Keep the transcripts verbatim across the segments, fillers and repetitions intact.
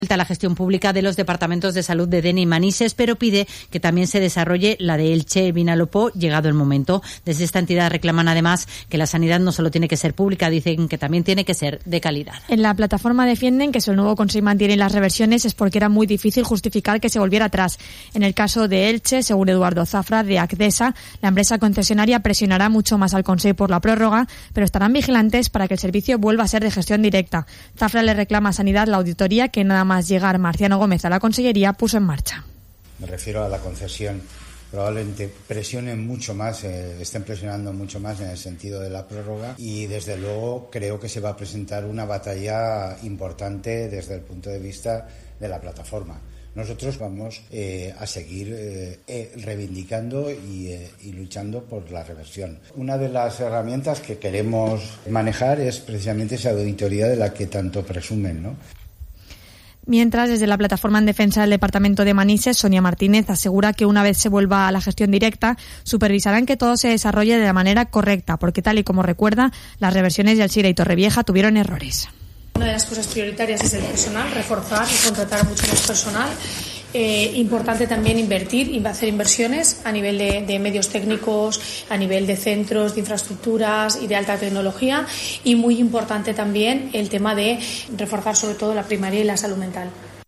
a la gestión pública de los departamentos de salud de Denia y Manises, pero pide que también se desarrolle la de Elche, Vinalopó, llegado el momento. Desde esta entidad reclaman además que la sanidad no solo tiene que ser pública, dicen que también tiene que ser de calidad. En la plataforma defienden que si el nuevo Consejo mantiene las reversiones es porque era muy difícil justificar que se volviera atrás. En el caso de Elche, según Eduardo Zafra de Acdesa, la empresa concesionaria presionará mucho más al Consejo por la prórroga, pero estarán vigilantes para que el servicio vuelva a ser de gestión directa. Zafra le reclama a Sanidad la auditoría que nada más llegar Marciano Gómez a la Consellería puso en marcha. Me refiero a la concesión. Probablemente presionen mucho más, eh, estén presionando mucho más en el sentido de la prórroga y desde luego creo que se va a presentar una batalla importante desde el punto de vista de la plataforma. Nosotros vamos eh, a seguir eh, eh, reivindicando y, eh, y luchando por la reversión. Una de las herramientas que queremos manejar es precisamente esa auditoría de la que tanto presumen, ¿no? Mientras, desde la plataforma en defensa del departamento de Manises, Sonia Martínez asegura que una vez se vuelva a la gestión directa, supervisarán que todo se desarrolle de la manera correcta, porque tal y como recuerda, las reversiones de Alzira y Torrevieja tuvieron errores. Una de las cosas prioritarias es el personal, reforzar y contratar mucho más personal. Eh, importante también invertir y hacer inversiones a nivel de, de medios técnicos, a nivel de centros, de infraestructuras y de alta tecnología, y muy importante también el tema de reforzar sobre todo la primaria y la salud mental.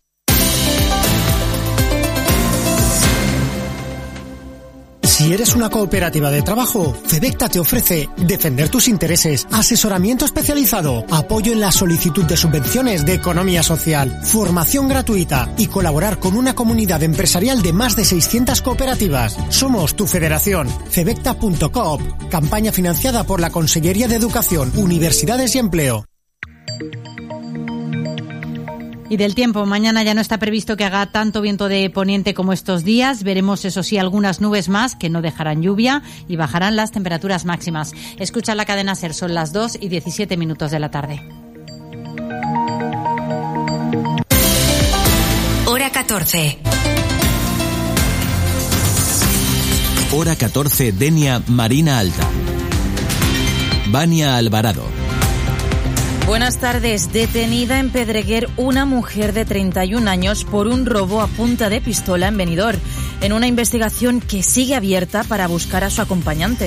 Si eres una cooperativa de trabajo, Fedecta te ofrece defender tus intereses, asesoramiento especializado, apoyo en la solicitud de subvenciones de economía social, formación gratuita y colaborar con una comunidad empresarial de más de seiscientas cooperativas. Somos tu federación. Fedecta punto coop, campaña financiada por la Consellería de Educación, Universidades y Empleo. Y del tiempo, mañana ya no está previsto que haga tanto viento de poniente como estos días. Veremos, eso sí, algunas nubes más que no dejarán lluvia y bajarán las temperaturas máximas. Escucha la cadena SER, son las dos y diecisiete minutos de la tarde. Hora catorce. Hora catorce, Denia, Marina Alta. Vania Alvarado. Buenas tardes. Detenida en Pedreguer una mujer de treinta y un años por un robo a punta de pistola en Benidorm, en una investigación que sigue abierta para buscar a su acompañante.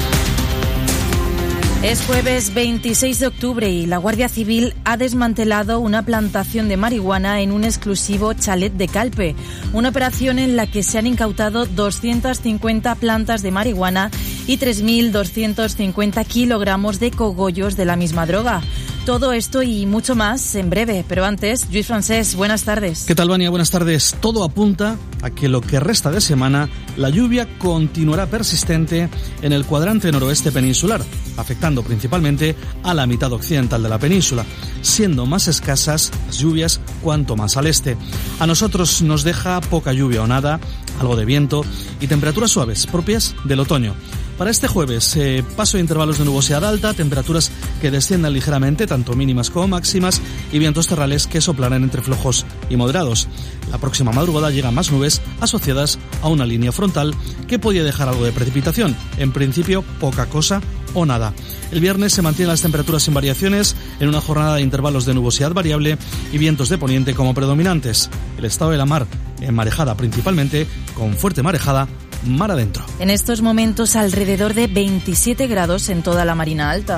Es jueves veintiséis de octubre y la Guardia Civil ha desmantelado una plantación de marihuana en un exclusivo chalet de Calpe, una operación en la que se han incautado doscientas cincuenta plantas de marihuana y tres mil doscientos cincuenta kilogramos de cogollos de la misma droga. Todo esto y mucho más en breve, pero antes, Lluís Francés, buenas tardes. ¿Qué tal, Vania? Buenas tardes. Todo apunta a que lo que resta de semana, la lluvia continuará persistente en el cuadrante noroeste peninsular, afectando principalmente a la mitad occidental de la península, siendo más escasas las lluvias cuanto más al este. A nosotros nos deja poca lluvia o nada, algo de viento y temperaturas suaves propias del otoño. Para este jueves, eh, paso de intervalos de nubosidad alta, temperaturas que desciendan ligeramente, tanto mínimas como máximas, y vientos terrales que soplarán entre flojos y moderados. La próxima madrugada llegan más nubes asociadas a una línea frontal que podría dejar algo de precipitación. En principio, poca cosa o nada. El viernes se mantienen las temperaturas sin variaciones en una jornada de intervalos de nubosidad variable y vientos de poniente como predominantes. El estado de la mar en marejada principalmente, con fuerte marejada mar adentro. En estos momentos alrededor de veintisiete grados en toda la Marina Alta.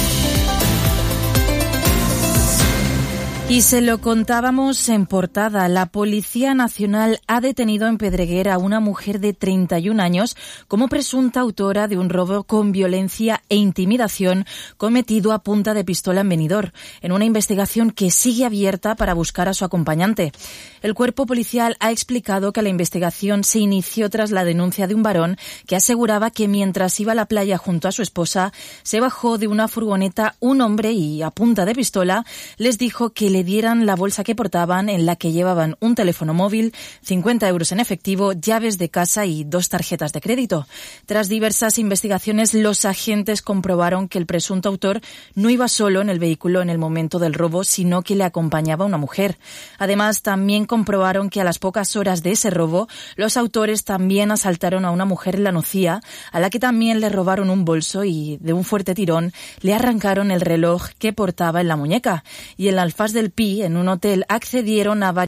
Y se lo contábamos en portada. La Policía Nacional ha detenido en Pedreguer a una mujer de treinta y un años como presunta autora de un robo con violencia e intimidación cometido a punta de pistola en Benidorm, en una investigación que sigue abierta para buscar a su acompañante. El cuerpo policial ha explicado que la investigación se inició tras la denuncia de un varón que aseguraba que mientras iba a la playa junto a su esposa, se bajó de una furgoneta un hombre y, a punta de pistola, les dijo que le dieran la bolsa que portaban, en la que llevaban un teléfono móvil, cincuenta euros en efectivo, llaves de casa y dos tarjetas de crédito. Tras diversas investigaciones, los agentes comprobaron que el presunto autor no iba solo en el vehículo en el momento del robo, sino que le acompañaba una mujer. Además, también comprobaron que a las pocas horas de ese robo, los autores también asaltaron a una mujer en La Nucía, a la que también le robaron un bolso y, de un fuerte tirón, le arrancaron el reloj que portaba en la muñeca. Y en la Alfaz del del Pi, en un hotel, accedieron a varios